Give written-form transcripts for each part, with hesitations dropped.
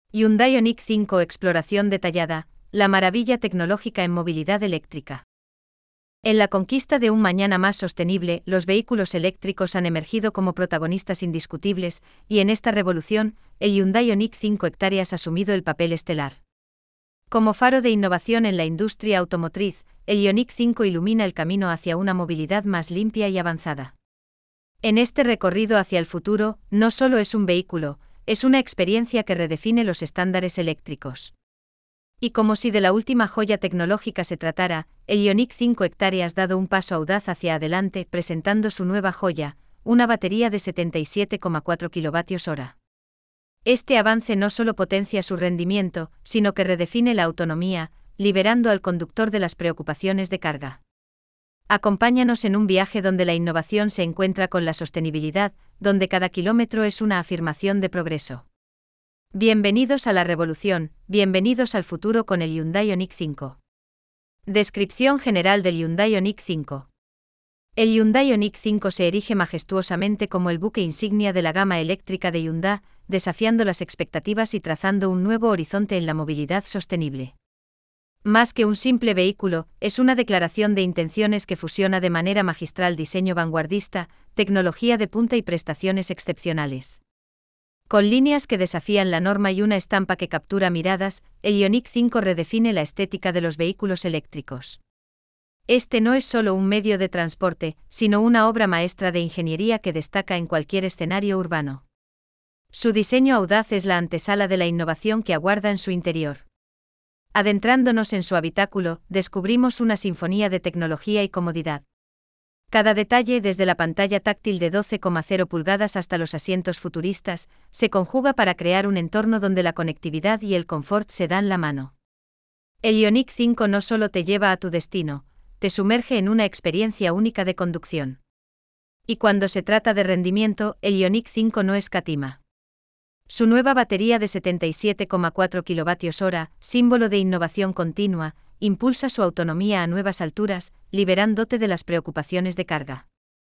Hyundai Ioniq 5 Exploración detallada, la maravilla tecnológica en movilidad eléctrica. En la conquista de un mañana más sostenible, los vehículos eléctricos han emergido como protagonistas indiscutibles, y en esta revolución, el Hyundai Ioniq 5 hectáreas ha asumido el papel estelar. Como faro de innovación en la industria automotriz, el Ioniq 5 ilumina el camino hacia una movilidad más limpia y avanzada. En este recorrido hacia el futuro, no solo es un vehículo, es una experiencia que redefine los estándares eléctricos. Y como si de la última joya tecnológica se tratara, el Ioniq 5 hectáreas ha dado un paso audaz hacia adelante presentando su nueva joya, una batería de 77,4 kWh. Este avance no solo potencia su rendimiento, sino que redefine la autonomía, liberando al conductor de las preocupaciones de carga. Acompáñanos en un viaje donde la innovación se encuentra con la sostenibilidad, donde cada kilómetro es una afirmación de progreso. Bienvenidos a la revolución, bienvenidos al futuro con el Hyundai Ioniq 5. Descripción general del Hyundai Ioniq 5. El Hyundai Ioniq 5 se erige majestuosamente como el buque insignia de la gama eléctrica de Hyundai, desafiando las expectativas y trazando un nuevo horizonte en la movilidad sostenible. Más que un simple vehículo, es una declaración de intenciones que fusiona de manera magistral diseño vanguardista, tecnología de punta y prestaciones excepcionales. Con líneas que desafían la norma y una estampa que captura miradas, el Ioniq 5 redefine la estética de los vehículos eléctricos. Este no es solo un medio de transporte, sino una obra maestra de ingeniería que destaca en cualquier escenario urbano. Su diseño audaz es la antesala de la innovación que aguarda en su interior. Adentrándonos en su habitáculo, descubrimos una sinfonía de tecnología y comodidad. Cada detalle, desde la pantalla táctil de 12,0 pulgadas hasta los asientos futuristas, se conjuga para crear un entorno donde la conectividad y el confort se dan la mano. El Ioniq 5 no solo te lleva a tu destino, te sumerge en una experiencia única de conducción. Y cuando se trata de rendimiento, el Ioniq 5 no escatima. Su nueva batería de 77,4 kWh, símbolo de innovación continua, impulsa su autonomía a nuevas alturas, liberándote de las preocupaciones de carga.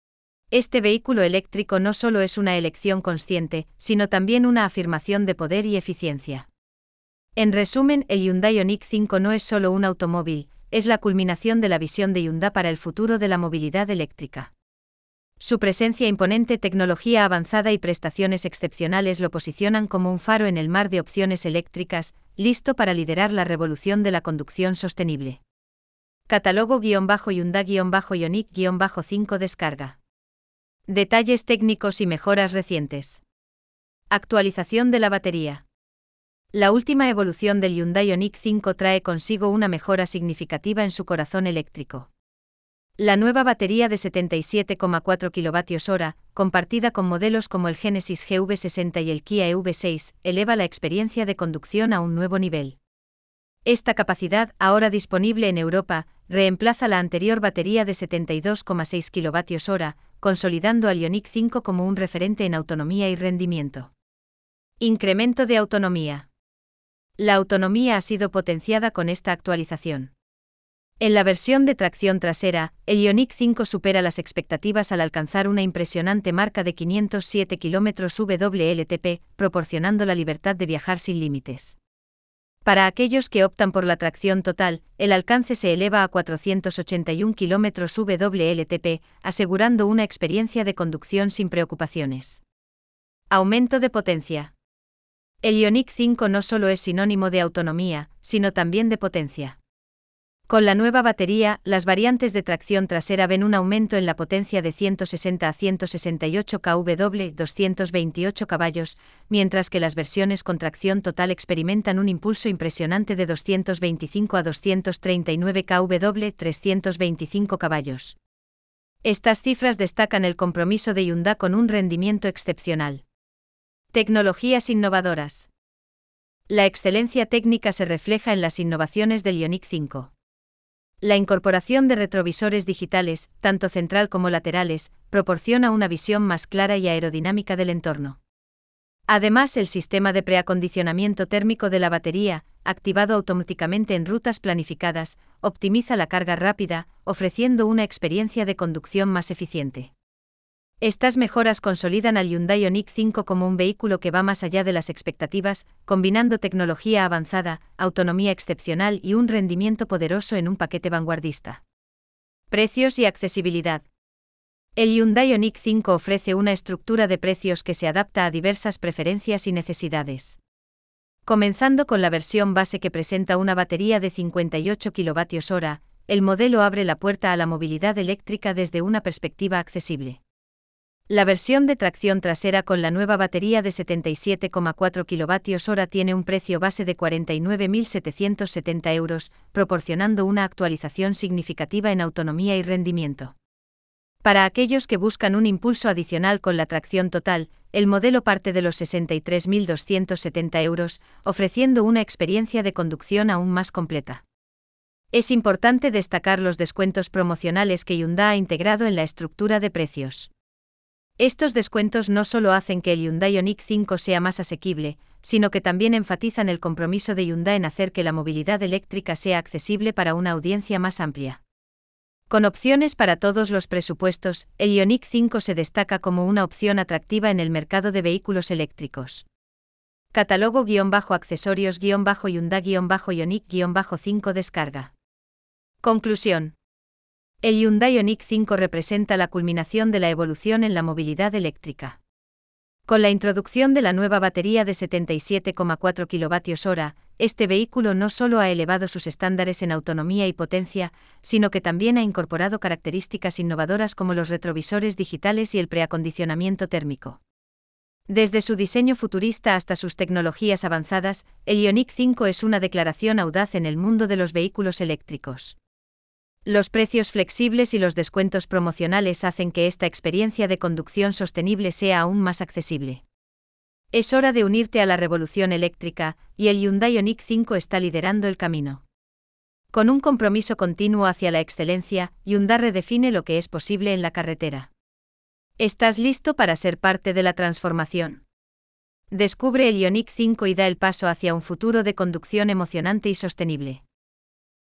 Este vehículo eléctrico no solo es una elección consciente, sino también una afirmación de poder y eficiencia. En resumen, el Hyundai Ioniq 5 no es solo un automóvil, es la culminación de la visión de Hyundai para el futuro de la movilidad eléctrica. Su presencia imponente, tecnología avanzada y prestaciones excepcionales lo posicionan como un faro en el mar de opciones eléctricas, listo para liderar la revolución de la conducción sostenible. Catálogo-Hyundai-Ioniq-5 descarga. Detalles técnicos y mejoras recientes. Actualización de la batería. La última evolución del Hyundai Ioniq 5 trae consigo una mejora significativa en su corazón eléctrico. La nueva batería de 77,4 kWh, compartida con modelos como el Genesis GV60 y el Kia EV6, eleva la experiencia de conducción a un nuevo nivel. Esta capacidad, ahora disponible en Europa, reemplaza la anterior batería de 72,6 kWh, consolidando al Ioniq 5 como un referente en autonomía y rendimiento. Incremento de autonomía. La autonomía ha sido potenciada con esta actualización. En la versión de tracción trasera, el Ioniq 5 supera las expectativas al alcanzar una impresionante marca de 507 km WLTP, proporcionando la libertad de viajar sin límites. Para aquellos que optan por la tracción total, el alcance se eleva a 481 km WLTP, asegurando una experiencia de conducción sin preocupaciones. Aumento de potencia. El Ioniq 5 no solo es sinónimo de autonomía, sino también de potencia. Con la nueva batería, las variantes de tracción trasera ven un aumento en la potencia de 160 a 168 kW, 228 caballos, mientras que las versiones con tracción total experimentan un impulso impresionante de 225 a 239 kW, 325 caballos. Estas cifras destacan el compromiso de Hyundai con un rendimiento excepcional. Tecnologías innovadoras. La excelencia técnica se refleja en las innovaciones del Ioniq 5. La incorporación de retrovisores digitales, tanto central como laterales, proporciona una visión más clara y aerodinámica del entorno. Además, el sistema de preacondicionamiento térmico de la batería, activado automáticamente en rutas planificadas, optimiza la carga rápida, ofreciendo una experiencia de conducción más eficiente. Estas mejoras consolidan al Hyundai Ioniq 5 como un vehículo que va más allá de las expectativas, combinando tecnología avanzada, autonomía excepcional y un rendimiento poderoso en un paquete vanguardista. Precios y accesibilidad. El Hyundai Ioniq 5 ofrece una estructura de precios que se adapta a diversas preferencias y necesidades. Comenzando con la versión base que presenta una batería de 58 kWh, el modelo abre la puerta a la movilidad eléctrica desde una perspectiva accesible. La versión de tracción trasera con la nueva batería de 77,4 kWh tiene un precio base de 49.770 euros, proporcionando una actualización significativa en autonomía y rendimiento. Para aquellos que buscan un impulso adicional con la tracción total, el modelo parte de los 63.270 euros, ofreciendo una experiencia de conducción aún más completa. Es importante destacar los descuentos promocionales que Hyundai ha integrado en la estructura de precios. Estos descuentos no solo hacen que el Hyundai Ioniq 5 sea más asequible, sino que también enfatizan el compromiso de Hyundai en hacer que la movilidad eléctrica sea accesible para una audiencia más amplia. Con opciones para todos los presupuestos, el Ioniq 5 se destaca como una opción atractiva en el mercado de vehículos eléctricos. Catálogo-Hyundai-Ioniq-5 descarga. Conclusión. El Hyundai Ioniq 5 representa la culminación de la evolución en la movilidad eléctrica. Con la introducción de la nueva batería de 77,4 kWh, este vehículo no solo ha elevado sus estándares en autonomía y potencia, sino que también ha incorporado características innovadoras como los retrovisores digitales y el preacondicionamiento térmico. Desde su diseño futurista hasta sus tecnologías avanzadas, el Ioniq 5 es una declaración audaz en el mundo de los vehículos eléctricos. Los precios flexibles y los descuentos promocionales hacen que esta experiencia de conducción sostenible sea aún más accesible. Es hora de unirte a la revolución eléctrica, y el Hyundai Ioniq 5 está liderando el camino. Con un compromiso continuo hacia la excelencia, Hyundai redefine lo que es posible en la carretera. ¿Estás listo para ser parte de la transformación? Descubre el Ioniq 5 y da el paso hacia un futuro de conducción emocionante y sostenible.